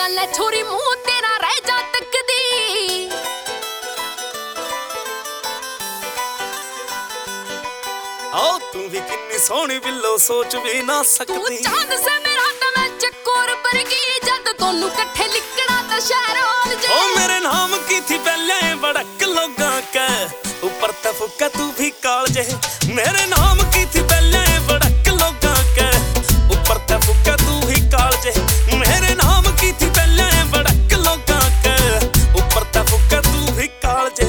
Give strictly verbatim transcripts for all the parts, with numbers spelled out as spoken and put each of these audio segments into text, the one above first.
ਚੱਲ ਛੋਰੀ ਮੂੰਹ ਤੇਰਾ ਰਹਿ ਜਾ ਤੱਕਦੀ ਆਓ ਤੂੰ ਵੀ ਕਿੰਨੀ ਸੋਹਣੀ ਬਿੱਲੋ ਸੋਚ ਵੀ ਨਾ ਸਕਦੀ ਤੂੰ ਚਾਂਦ ਸੇ ਮੇਰਾ ਤਾਂ ਮੈਂ ਚੱਕੋਰ ਵਰਗੀ ਜਦ ਤੁਹਾਨੂੰ ਇਕੱਠੇ ਲਿਕੜਾ ਤਾਂ ਸ਼ਹਿਰ ਹੋਲ ਜੇ ओ मेरे नाम की थी पहले बड़क लोगां के ऊपर तफुका तू भी कालजे मेरे नाम की थी पहले बड़क लोगां के ऊपर तफुका तू भी कालजे मेरे नाम की थी पहले बड़क लोगां के ऊपर तफुका तू भी कालजे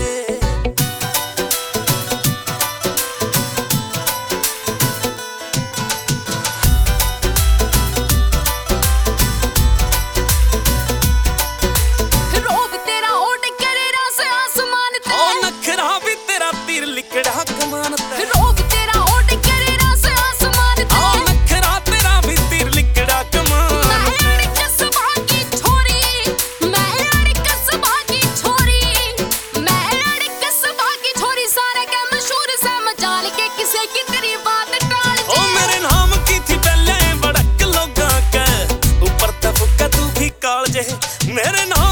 लिकड़ा कमान ते रोब तेरा ओट करे रस आसमान ते आ नखरा तेरा भी तीर लिकड़ा कमान मैं अड़ कसबा की छोरी मैं अड़ कसबा की छोरी मैं अड़ कसबा की छोरी सारे के मशहूर से मचाल के किसे की तेरी बात टाल जे ओ मेरे नाम की थी पहले बड़क लोगां के ऊपर तफुका तू भी कालजे मेरे नाम